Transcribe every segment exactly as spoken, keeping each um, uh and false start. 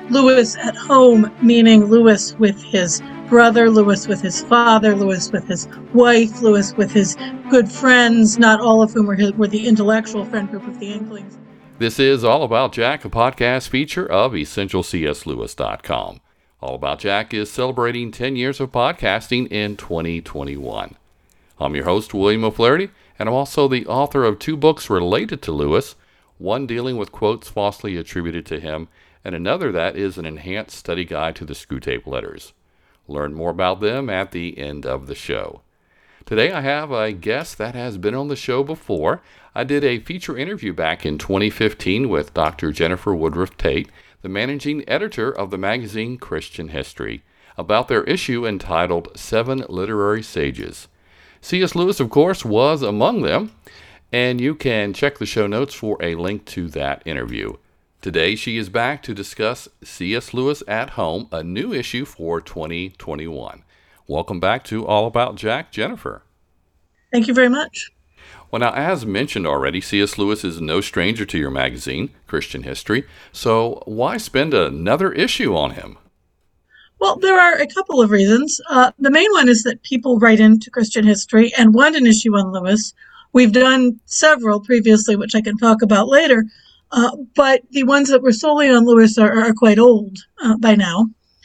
Lewis at home, meaning Lewis with his brother, Lewis with his father, Lewis with his wife, Lewis with his good friends, not all of whom were, his, were the intellectual friend group of the Inklings. This is All About Jack, a podcast feature of essential c s lewis dot com. All About Jack is celebrating ten years of podcasting in twenty twenty-one. I'm your host, William O'Flaherty, and I'm also the author of two books related to Lewis, one dealing with quotes falsely attributed to him, and another that is an enhanced study guide to the Screwtape Letters. Learn more about them at the end of the show. Today I have a guest that has been on the show before. I did a feature interview back in twenty fifteen with Doctor Jennifer Woodruff Tate, the managing editor of the magazine Christian History, about their issue entitled Seven Literary Sages. C S. Lewis, of course, was among them, and you can check the show notes for a link to that interview. Today, she is back to discuss C S. Lewis at Home, a new issue for twenty twenty-one. Welcome back to All About Jack, Jennifer. Thank you very much. Well, now, as mentioned already, C S. Lewis is no stranger to your magazine, Christian History, so why spend another issue on him? Well, there are a couple of reasons. Uh, the main one is that people write into Christian History and want an issue on Lewis. We've done several previously, which I can talk about later. Uh, but the ones that were solely on Lewis are, are quite old uh, by now.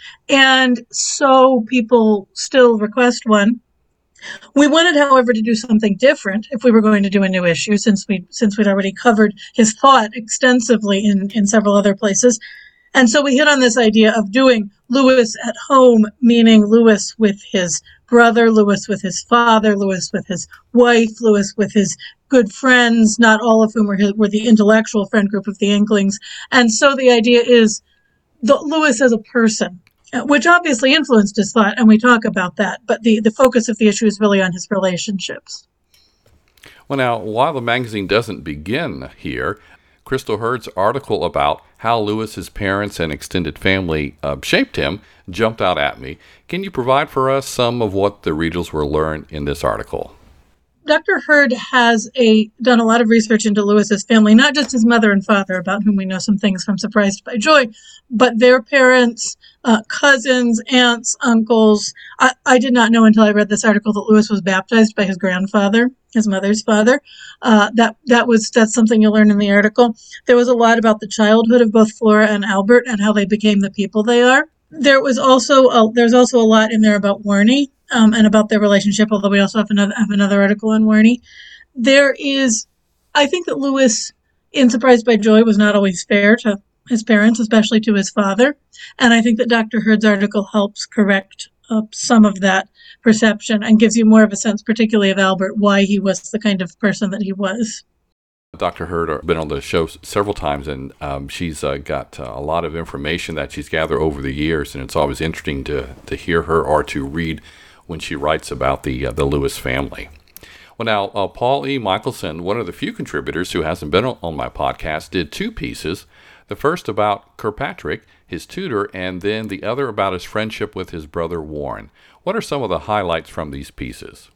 And so people still request one. We wanted, however, to do something different if we were going to do a new issue, since we since we'd already covered his thought extensively in, in several other places. And so we hit on this idea of doing Lewis at home, meaning Lewis with his brother, Lewis with his father, Lewis with his wife, Lewis with his good friends, not all of whom were, his, were the intellectual friend group of the Inklings. And so the idea is the Lewis as a person, which obviously influenced his thought, and we talk about that. But the, the focus of the issue is really on his relationships. Well, now, while the magazine doesn't begin here, Crystal Hurd's article about how Lewis's parents and extended family uh, shaped him jumped out at me. Can you provide for us some of what the readers will learn in this article? Doctor Hurd has a done a lot of research into Lewis's family, not just his mother and father, about whom we know some things from Surprised by Joy, but their parents, uh, cousins, aunts, uncles. I, I did not know until I read this article that Lewis was baptized by his grandfather, his mother's father. Uh, that that was that's something you'll learn in the article. There was a lot about the childhood of both Flora and Albert and how they became the people they are. There was also a, there's also a lot in there about Warnie. Um, and about their relationship, although we also have another have another article on Warnie. There is, I think that Lewis, in Surprised by Joy, was not always fair to his parents, especially to his father. And I think that Doctor Hurd's article helps correct uh, some of that perception and gives you more of a sense, particularly of Albert, why he was the kind of person that he was. Doctor Hurd has been on the show several times, and um, she's uh, got uh, a lot of information that she's gathered over the years, and it's always interesting to, to hear her or to read when she writes about the uh, the Lewis family. Well, now, uh, Paul E. Michelson, one of the few contributors who hasn't been on my podcast, did two pieces. The first about Kirkpatrick, his tutor, and then the other about his friendship with his brother Warren. What are some of the highlights from these pieces?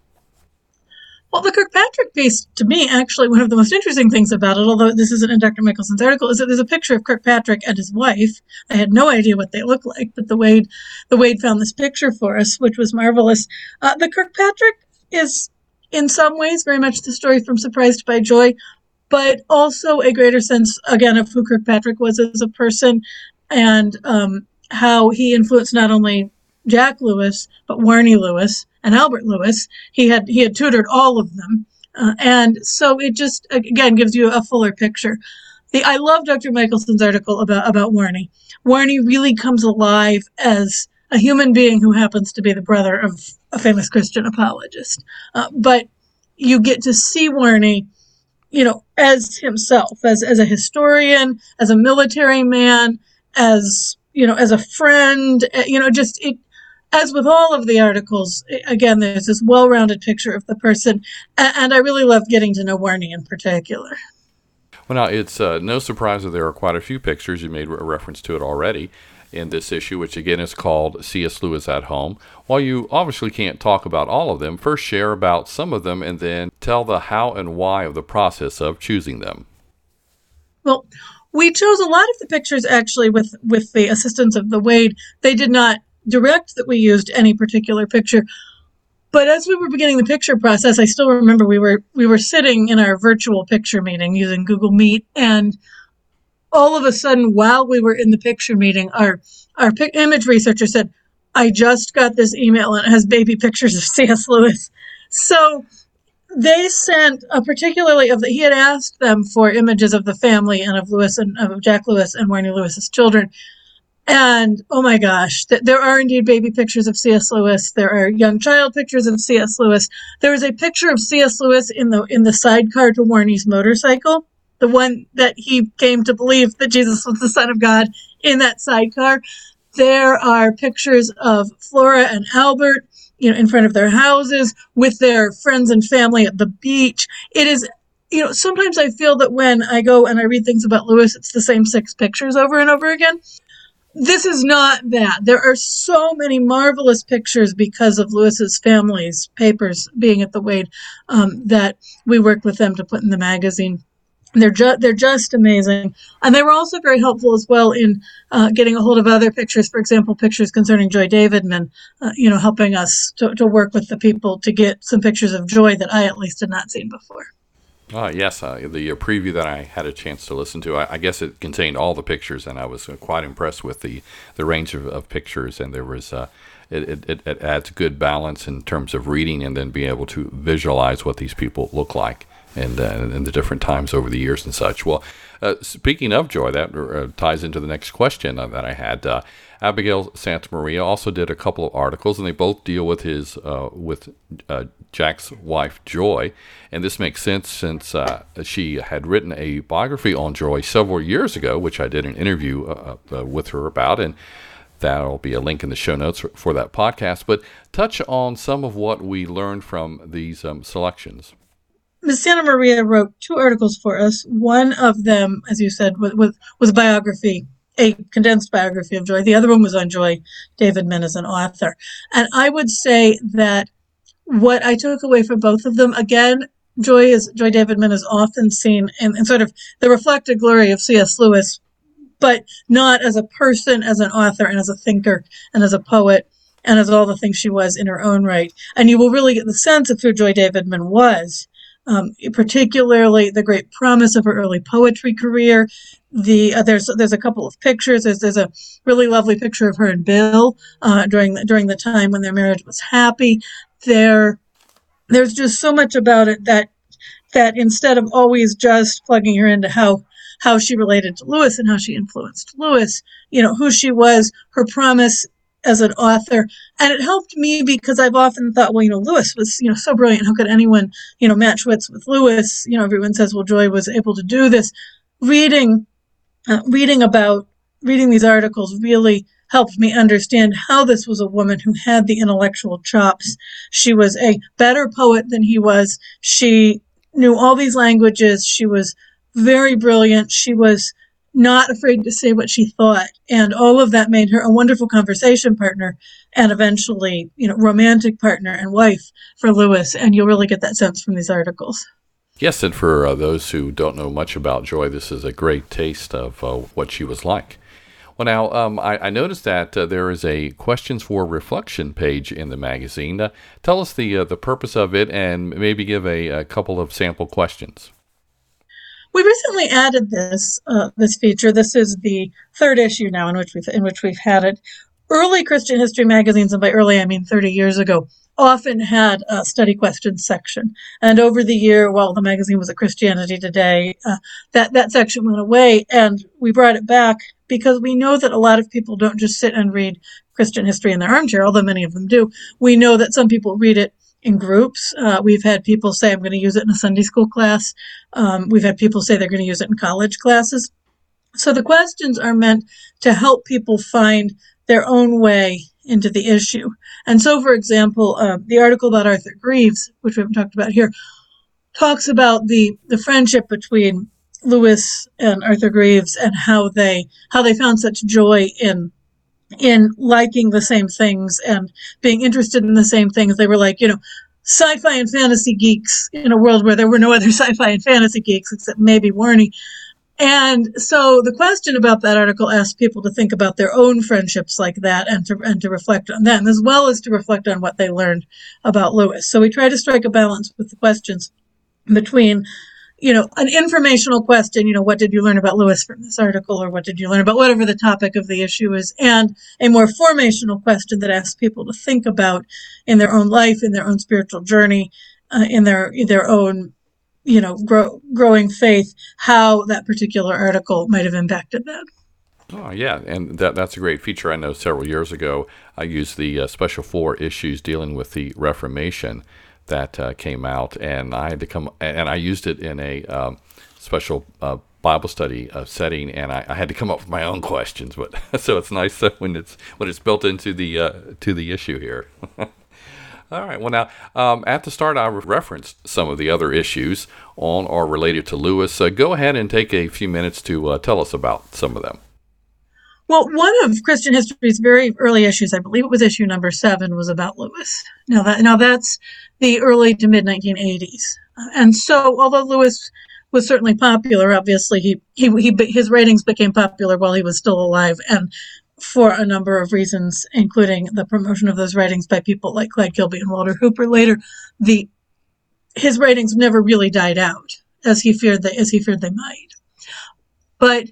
Well, the Kirkpatrick piece, to me, actually, one of the most interesting things about it, although this isn't in Doctor Michelson's article, is that there's a picture of Kirkpatrick and his wife. I had no idea what they look like, but the Wade, the Wade found this picture for us, which was marvelous. Uh, the Kirkpatrick is, in some ways, very much the story from Surprised by Joy, but also a greater sense, again, of who Kirkpatrick was as a person and um, how he influenced not only Jack Lewis, but Warnie Lewis and Albert Lewis. He had he had tutored all of them. Uh, and so it just, again, gives you a fuller picture. The I love Doctor Michelson's article about, about Warnie. Warnie really comes alive as a human being who happens to be the brother of a famous Christian apologist. Uh, but you get to see Warnie, you know, as himself, as, as a historian, as a military man, as, you know, as a friend, you know, just it, as with all of the articles, again, there's this well-rounded picture of the person, and I really love getting to know Warnie in particular. Well, now, it's uh, no surprise that there are quite a few pictures. You made a reference to it already in this issue, which again is called C S. Lewis at Home. While you obviously can't talk about all of them, first share about some of them and then tell the how and why of the process of choosing them. Well, We chose a lot of the pictures actually with, with the assistance of the Wade. They did not direct that we used any particular picture. But as we were beginning the picture process, I still remember we were we were sitting in our virtual picture meeting using Google Meet, and all of a sudden, while we were in the picture meeting, our our pic- image researcher said, "I just got this email and it has baby pictures of C S. Lewis." So they sent a particularly of the, he had asked them for images of the family and of Lewis and of Jack Lewis and Warnie Lewis's children. And oh my gosh, th- there are indeed baby pictures of C S. Lewis. There are young child pictures of C S. Lewis. There is a picture of C S. Lewis in the in the sidecar to Warnie's motorcycle, the one that he came to believe that Jesus was the Son of God in that sidecar. There are pictures of Flora and Albert, you know, in front of their houses with their friends and family at the beach. It is, you know, sometimes I feel that when I go and I read things about Lewis, it's the same six pictures over and over again. This is not that. There are so many marvelous pictures because of Lewis's family's papers being at the Wade um, that we worked with them to put in the magazine. They're just they're just amazing, and they were also very helpful as well in uh, getting a hold of other pictures. For example, pictures concerning Joy Davidman, uh, you know, helping us to, to work with the people to get some pictures of Joy that I at least had not seen before. Uh, yes, uh, the uh, preview that I had a chance to listen to, I, I guess it contained all the pictures, and I was uh, quite impressed with the, the range of, of pictures. And there was uh, it, it, it adds good balance in terms of reading and then being able to visualize what these people look like and uh, in the different times over the years and such. Well, uh, speaking of Joy, that uh, ties into the next question uh, that I had. Uh, Abigail Santa Maria also did a couple of articles, and they both deal with his uh, with uh, Jack's wife Joy, and this makes sense since uh, she had written a biography on Joy several years ago, which I did an interview uh, uh, with her about, and that'll be a link in the show notes for, for that podcast. But touch on some of what we learned from these um, selections. Miz Santa Maria wrote two articles for us. One of them, as you said, was, was, was a biography, a condensed biography of Joy. The other one was on Joy Davidman as an author. And I would say that what I took away from both of them, again, Joy is Joy Davidman is often seen in, in sort of the reflected glory of C S. Lewis, but not as a person, as an author, and as a thinker, and as a poet, and as all the things she was in her own right. And you will really get the sense of who Joy Davidman was. Um, particularly the great promise of her early poetry career. The uh, there's there's a couple of pictures. There's there's a really lovely picture of her and Bill uh, during the, during the time when their marriage was happy. There, there's just so much about it that that instead of always just plugging her into how how she related to Lewis and how she influenced Lewis, you know, who she was, her promise as an author. And it helped me because I've often thought, well, you know, Lewis was, you know, so brilliant. How could anyone, you know, match wits with Lewis? You know, everyone says, well, Joy was able to do this. Reading, uh, reading about, reading these articles really helped me understand how this was a woman who had the intellectual chops. She was a better poet than he was. She knew all these languages. She was very brilliant. She was not afraid to say what she thought. And all of that made her a wonderful conversation partner and eventually, you know, romantic partner and wife for Lewis. And you'll really get that sense from these articles. Yes, and for uh, those who don't know much about Joy, this is a great taste of uh, what she was like. Well, now, um, I, I noticed that uh, there is a Questions for Reflection page in the magazine. Uh, tell us the uh, the purpose of it and maybe give a, a couple of sample questions. We recently added this uh, this feature. This is the third issue now in which we've in which we've had it. Early Christian history magazines, and by early I mean thirty years ago, often had a study questions section. And over the year, while the magazine was at Christianity Today, uh, that that section went away, and we brought it back because we know that a lot of people don't just sit and read Christian history in their armchair, although many of them do. We know that some people read it in groups. Uh, we've had people say, I'm going to use it in a Sunday school class. Um, we've had people say they're going to use it in college classes. So the questions are meant to help people find their own way into the issue. And so, for example, uh, the article about Arthur Greeves, which we haven't talked about here, talks about the, the friendship between Lewis and Arthur Greeves and how they how they found such joy in in liking the same things and being interested in the same things. They were like, you know, sci-fi and fantasy geeks in a world where there were no other sci-fi and fantasy geeks except maybe Warnie. And so the question about that article asked people to think about their own friendships like that and to and to reflect on them, as well as to reflect on what they learned about Lewis. So we try to strike a balance with the questions between, you know, an informational question, you know, what did you learn about Lewis from this article, or what did you learn about whatever the topic of the issue is, and a more formational question that asks people to think about in their own life, in their own spiritual journey, uh, in their in their own, you know, grow, growing faith, how that particular article might have impacted them. Oh, yeah, and that that's a great feature. I know several years ago I used the uh, special four issues dealing with the Reformation that uh, came out, and I had to come, and I used it in a um, special uh, Bible study uh, setting, and I, I had to come up with my own questions. But so it's nice that when it's when it's built into the uh, to the issue here. All right. Well, now um, at the start, I referenced some of the other issues on or related to Lewis. Uh, go ahead and take a few minutes to uh, tell us about some of them. Well, one of Christian history's very early issues, I believe it was issue number seven, was about Lewis. Now that now that's the early to mid nineteen eighties, and so although Lewis was certainly popular, obviously he he, he his writings became popular while he was still alive, and for a number of reasons, including the promotion of those writings by people like Clyde Kilby and Walter Hooper. Later, the his writings never really died out as he feared they as he feared they might, but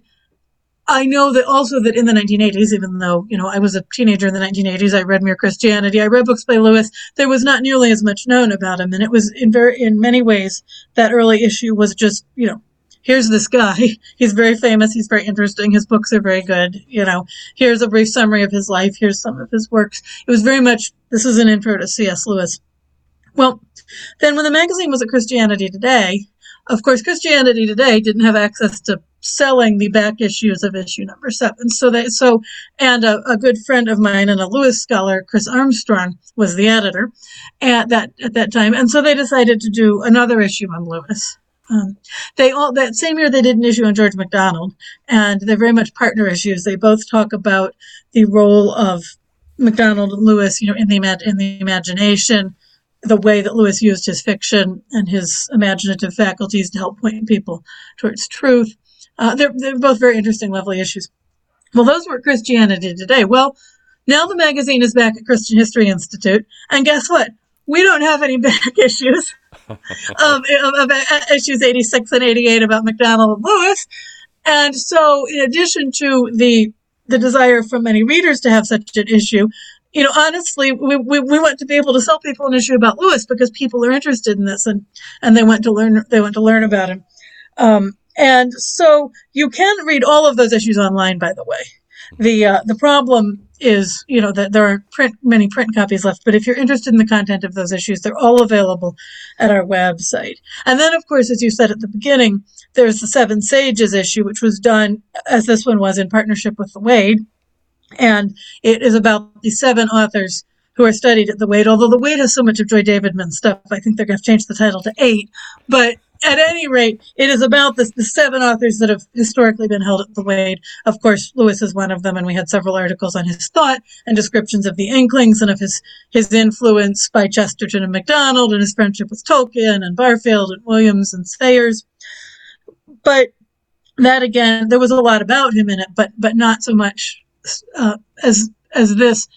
I know that also that in the nineteen eighties, even though, you know, I was a teenager in the nineteen eighties, I read Mere Christianity, I read books by Lewis, there was not nearly as much known about him. And it was in very, in many ways, that early issue was just, you know, here's this guy. He's very famous. He's very interesting. His books are very good. You know, here's a brief summary of his life. Here's some of his works. It was very much, this is an intro to C S. Lewis. Well, then when the magazine was at Christianity Today, of course, Christianity Today didn't have access to selling the back issues of issue number seven. So they, so, and a, a good friend of mine and a Lewis scholar, Chris Armstrong, was the editor at that, at that time. And so they decided to do another issue on Lewis. Um, they all, that same year they did an issue on George MacDonald, and they're very much partner issues. They both talk about the role of MacDonald and Lewis, you know, in the, in the imagination, the way that Lewis used his fiction and his imaginative faculties to help point people towards truth. Uh, they're, they're both very interesting, lovely issues. Well, those were Christianity Today. Well, now the magazine is back at Christian History Institute, and guess what? We don't have any back issues of, of, of issues eighty-six and eighty-eight about MacDonald and Lewis. And so in addition to the the desire from many readers to have such an issue, you know, honestly, we, we we want to be able to sell people an issue about Lewis because people are interested in this, and, and they want to learn they want to learn about him. Um, and so you can read all of those issues online, by the way. The uh, the problem is, you know, that there aren't print, many print copies left, but if you're interested in the content of those issues, they're all available at our website. And then, of course, as you said at the beginning, there's the Seven Sages issue, which was done, as this one was, in partnership with the Wade. And it is about the seven authors who are studied at the Wade. Although the Wade has so much of Joy Davidman stuff, I think they're going to change the title to eight. But at any rate, it is about this, the seven authors that have historically been held at the Wade. Of course, Lewis is one of them, and we had several articles on his thought and descriptions of the Inklings and of his, his influence by Chesterton and MacDonald and his friendship with Tolkien and Barfield and Williams and Sayers. But that, again, there was a lot about him in it, but but not so much uh, as as this.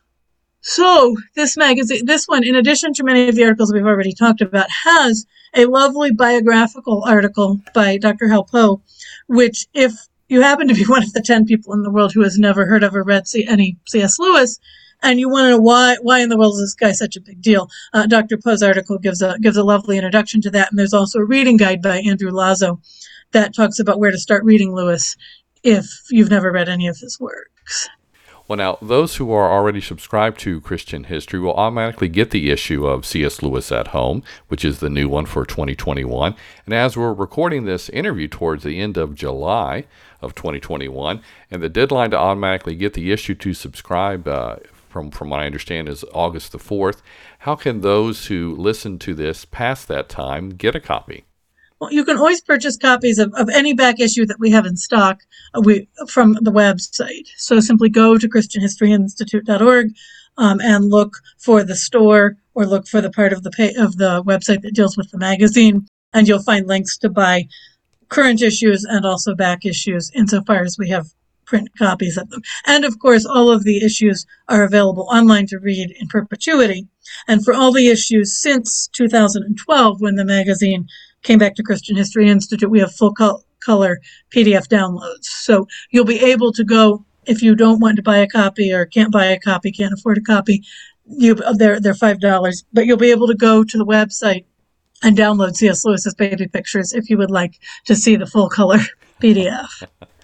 So this magazine, this one, in addition to many of the articles we've already talked about, has a lovely biographical article by Doctor Hal Poe, which, if you happen to be one of the ten people in the world who has never heard of or read C- any C S. Lewis, and you want to know why why in the world is this guy such a big deal, uh, Doctor Poe's article gives a gives a lovely introduction to that. And there's also a reading guide by Andrew Lazo that talks about where to start reading Lewis if you've never read any of his works. Well, now, those who are already subscribed to Christian History will automatically get the issue of C S. Lewis at Home, which is the new one for twenty twenty-one. And as we're recording this interview towards the end of July of twenty twenty-one, and the deadline to automatically get the issue to subscribe, uh, from, from what I understand, is August the fourth, how can those who listen to this past that time get a copy? Well, you can always purchase copies of, of any back issue that we have in stock uh, we, from the website. So simply go to christian history institute dot org um, and look for the store or look for the part of the pay, of the website that deals with the magazine, and you'll find links to buy current issues and also back issues insofar as we have print copies of them. And of course, all of the issues are available online to read in perpetuity. And for all the issues since two thousand twelve, when the magazine came back to Christian History Institute, we have full col- color P D F downloads. So you'll be able to go, if you don't want to buy a copy or can't buy a copy, can't afford a copy, you they're, they're five dollars, but you'll be able to go to the website and download C S. Lewis's baby pictures if you would like to see the full color P D F.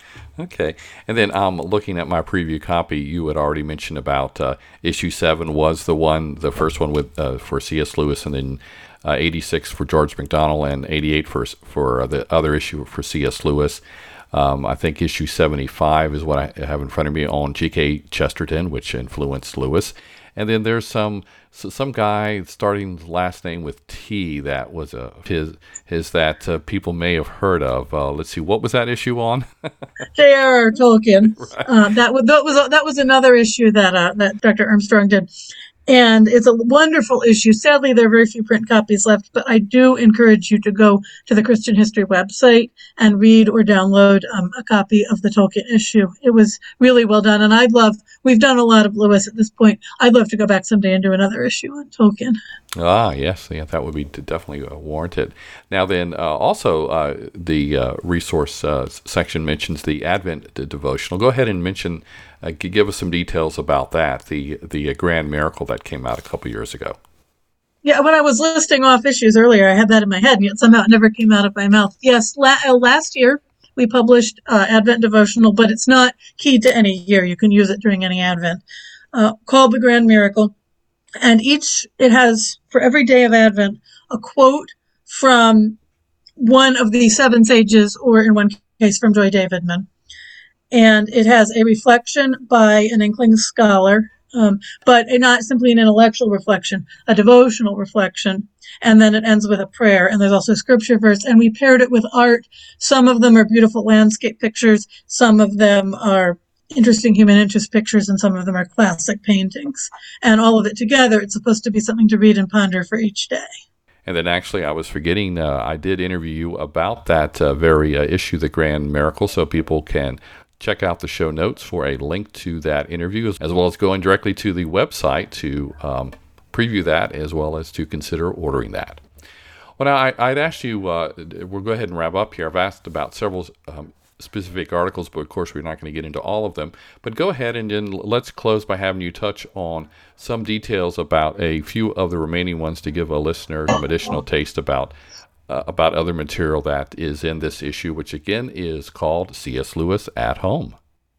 Okay. And then um, looking at my preview copy, you had already mentioned about uh, issue seven was the one, the first one with uh, for C S. Lewis, and then uh, eighty-six for George MacDonald, and eighty-eight for for uh, the other issue for C S. Lewis. Um, I think issue seventy-five is what I have in front of me on G K. Chesterton, which influenced Lewis. And then there's some so some guy starting the last name with T that was a his his that uh, people may have heard of. Uh, let's see, what was that issue on? J R R. Tolkien. Right. Uh, that was that was that was another issue that uh, that Doctor Armstrong did. And it's a wonderful issue. Sadly, there are very few print copies left, but I do encourage you to go to the Christian History website and read or download um, a copy of the Tolkien issue. It was really well done, and I'd love, we've done a lot of Lewis at this point. I'd love to go back someday and do another issue on Tolkien. Ah, yes, yeah, that would be definitely uh, warranted. Now then, uh, also uh, the uh, resource uh, section mentions the Advent d- devotional. Go ahead and mention, uh, give us some details about that, the the uh, Grand Miracle that came out a couple years ago. Yeah, when I was listing off issues earlier, I had that in my head, and yet somehow it never came out of my mouth. Yes, la- uh, last year we published uh, Advent devotional, but it's not keyed to any year. You can use it during any Advent, uh, called the Grand Miracle. And each, it has, for every day of Advent, a quote from one of the seven sages, or in one case from Joy Davidman. And it has a reflection by an Inkling scholar, um, but not simply an intellectual reflection, a devotional reflection. And then it ends with a prayer. And there's also a scripture verse. And we paired it with art. Some of them are beautiful landscape pictures. Some of them are interesting human interest pictures, and some of them are classic paintings. And all of it together, it's supposed to be something to read and ponder for each day. And then actually, I was forgetting, uh, I did interview you about that uh, very uh, issue, The Grand Miracle, so people can check out the show notes for a link to that interview, as well as going directly to the website to um, preview that, as well as to consider ordering that. Well, now, I, I'd asked you, uh, we'll go ahead and wrap up here. I've asked about several um, specific articles, but of course we're not going to get into all of them. But go ahead and then let's close by having you touch on some details about a few of the remaining ones to give a listener some additional taste about uh, about other material that is in this issue, which again is called C S. Lewis at Home.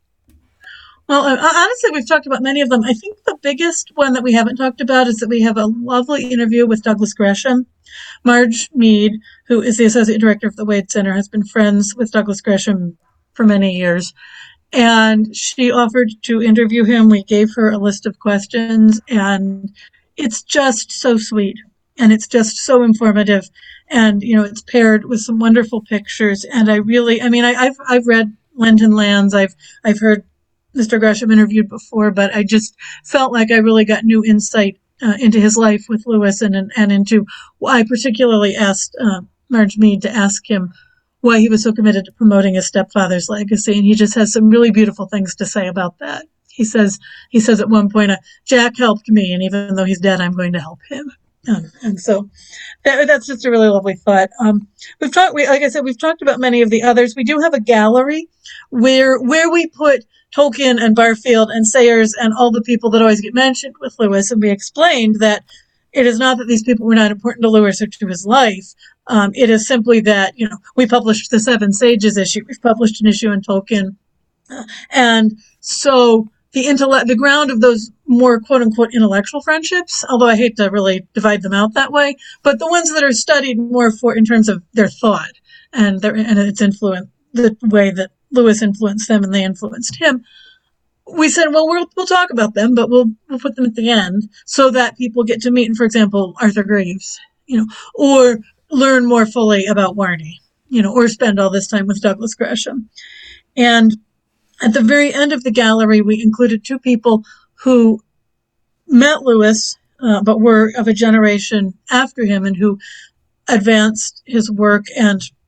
Well, uh, honestly, we've talked about many of them. I think the biggest one that we haven't talked about is that we have a lovely interview with Douglas Gresham. Marge Mead, who is the associate director of the Wade Center, has been friends with Douglas Gresham for many years. And she offered to interview him. We gave her a list of questions, and it's just so sweet. And it's just so informative. And, you know, it's paired with some wonderful pictures. And I really, I mean, I, I've I've read Lenten Lands. I've I've heard Mister Gresham interviewed before, but I just felt like I really got new insight uh, into his life with Lewis, and and, and into, I particularly asked uh, Marge Mead to ask him why he was so committed to promoting his stepfather's legacy, and he just has some really beautiful things to say about that. He says he says at one point, uh, Jack helped me, and even though he's dead, I'm going to help him. Um, and so that, that's just a really lovely thought. Um, we've talked, we, like I said, we've talked about many of the others. We do have a gallery where where we put Tolkien and Barfield and Sayers and all the people that always get mentioned with Lewis, and we explained that it is not that these people were not important to Lewis or to his life. Um, it is simply that, you know, we published the Seven Sages issue. We've published an issue in Tolkien. Uh, and so the intellect, the ground of those more quote unquote intellectual friendships, although I hate to really divide them out that way, but the ones that are studied more for in terms of their thought and their, and its influence, the way that Lewis influenced them and they influenced him. We said, well, we'll, we'll talk about them, but we'll, we'll put them at the end so that people get to meet, for example, Arthur Greaves, you know, or learn more fully about Varney, you know, or spend all this time with Douglas Gresham. And at the very end of the gallery, we included two people who met Lewis, uh, but were of a generation after him and who advanced his work and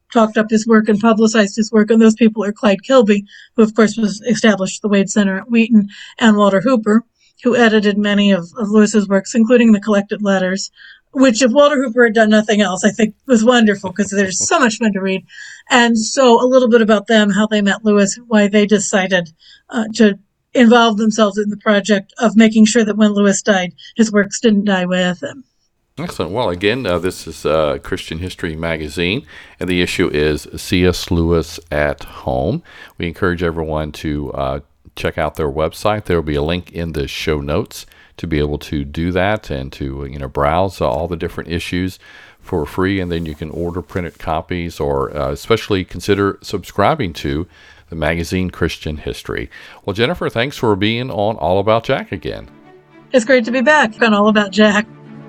talked up his work and publicized his work, and those people are Clyde Kilby, who of course was established the Wade Center at Wheaton, and Walter Hooper, who edited many of, of Lewis's works, including the collected letters, which if Walter Hooper had done nothing else, I think was wonderful because there's so much fun to read. And so a little bit about them, how they met Lewis, why they decided uh, to involve themselves in the project of making sure that when Lewis died, his works didn't die with him. Excellent. Well, again, uh, this is uh, Christian History Magazine, and the issue is C S. Lewis at Home. We encourage everyone to uh, check out their website. There will be a link in the show notes to be able to do that and to you know browse all the different issues for free, and then you can order printed copies or uh, especially consider subscribing to the magazine Christian History. Well, Jennifer, thanks for being on All About Jack again. It's great to be back on All About Jack.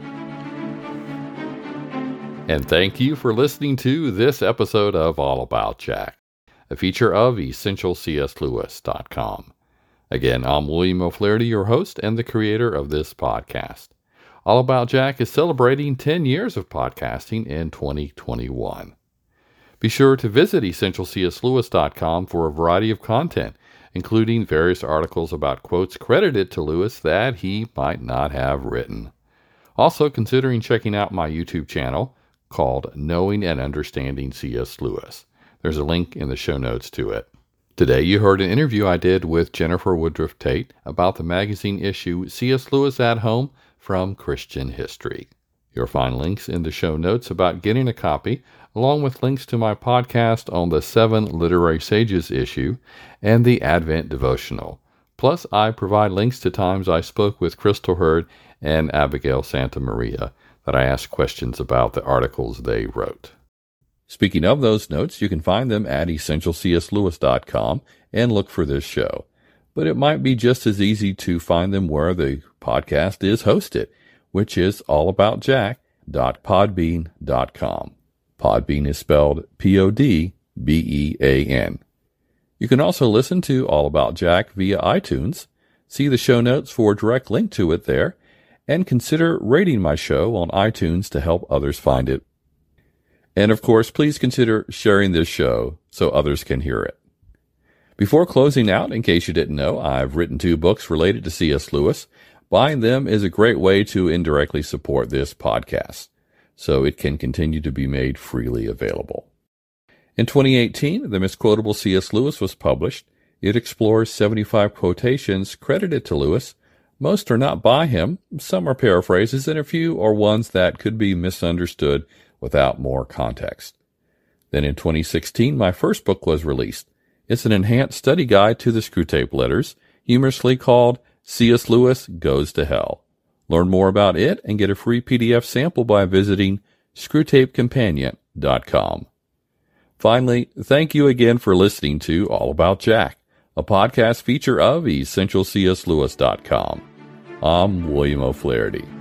And thank you for listening to this episode of All About Jack, a feature of essential c s lewis dot com. Again, I'm William O'Flaherty, your host and the creator of this podcast. All About Jack is celebrating ten years of podcasting in twenty twenty-one. Be sure to visit essential c s lewis dot com for a variety of content, including various articles about quotes credited to Lewis that he might not have written. Also, considering checking out my YouTube channel, called Knowing and Understanding C S. Lewis. There's a link in the show notes to it. Today you heard an interview I did with Jennifer Woodruff Tate about the magazine issue C S. Lewis at Home from Christian History. You'll find links in the show notes about getting a copy, along with links to my podcast on the Seven Literary Sages issue and the Advent Devotional. Plus, I provide links to times I spoke with Crystal Hurd and Abigail Santa Maria that I asked questions about the articles they wrote. Speaking of those notes, you can find them at essential c s lewis dot com and look for this show. But it might be just as easy to find them where the podcast is hosted, which is all about jack dot podbean dot com. Podbean is spelled P O D B E A N. You can also listen to All About Jack via iTunes. See the show notes for a direct link to it there, and consider rating my show on iTunes to help others find it. And of course, please consider sharing this show so others can hear it. Before closing out, in case you didn't know, I've written two books related to C S. Lewis. Buying them is a great way to indirectly support this podcast, so it can continue to be made freely available. In twenty eighteen, The Misquotable C S. Lewis was published. It explores seventy-five quotations credited to Lewis. Most are not by him, some are paraphrases, and a few are ones that could be misunderstood without more context. Then in twenty sixteen, my first book was released. It's an enhanced study guide to the Screwtape Letters, humorously called C S. Lewis Goes to Hell. Learn more about it and get a free P D F sample by visiting screwtape companion dot com. Finally, thank you again for listening to All About Jack, a podcast feature of essential c s lewis dot com. I'm William O'Flaherty.